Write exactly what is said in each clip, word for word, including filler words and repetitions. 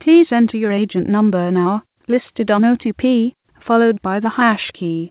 Please enter your agent number now, listed on O T P, followed by the hash key.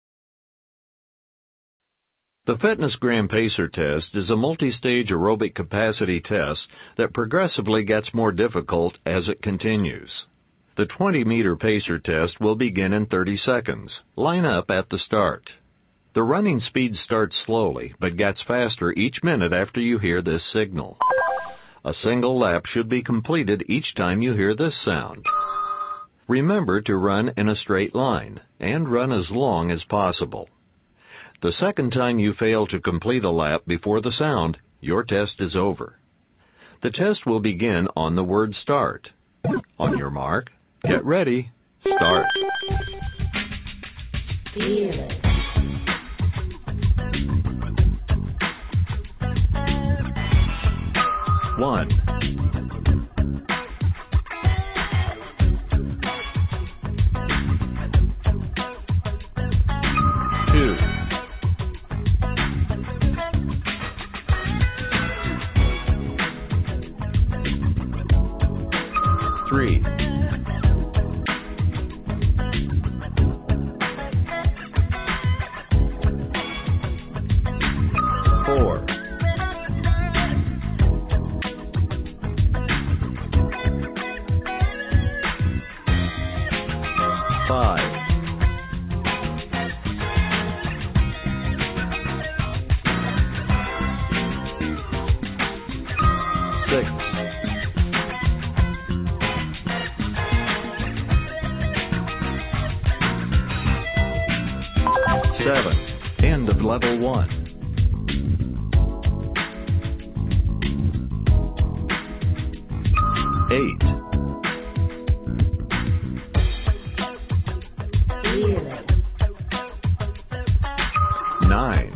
The FitnessGram Pacer test is a multi-stage aerobic capacity test that progressively gets more difficult as it continues. The twenty meter pacer test will begin in thirty seconds. Line up at the start. The running speed starts slowly, but gets faster each minute after you hear this signal. A single lap should be completed each time you hear this sound. Remember to run in a straight line, and run as long as possible. The second time you fail to complete a lap before the sound, your test is over. The test will begin on the word start. On your mark, get ready, start. Feel it. One. Two. Three. Four. Five. Six. Seven. End of level one. Eight. Feel it. Nine.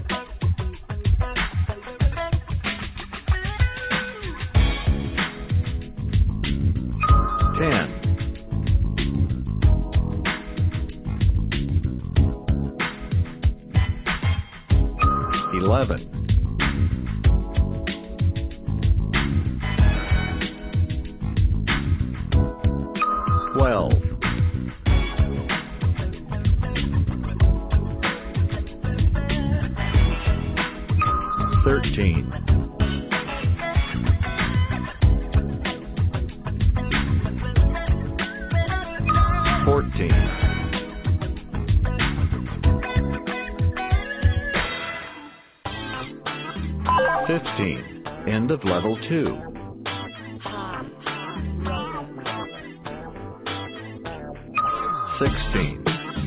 Ten. Eleven. Twelve. Thirteen. Fourteen. Fifteen. End of level two. Sixteen.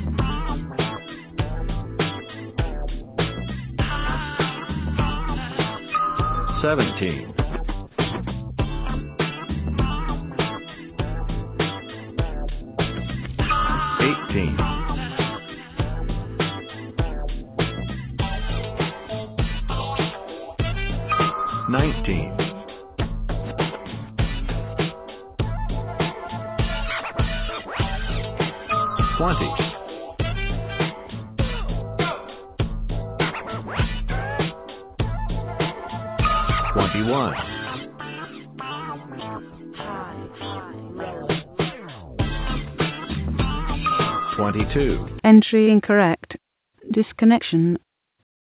Seventeen. Eighteen. Nineteen. Twenty. Twenty-one. Twenty-two. Entry incorrect. Disconnection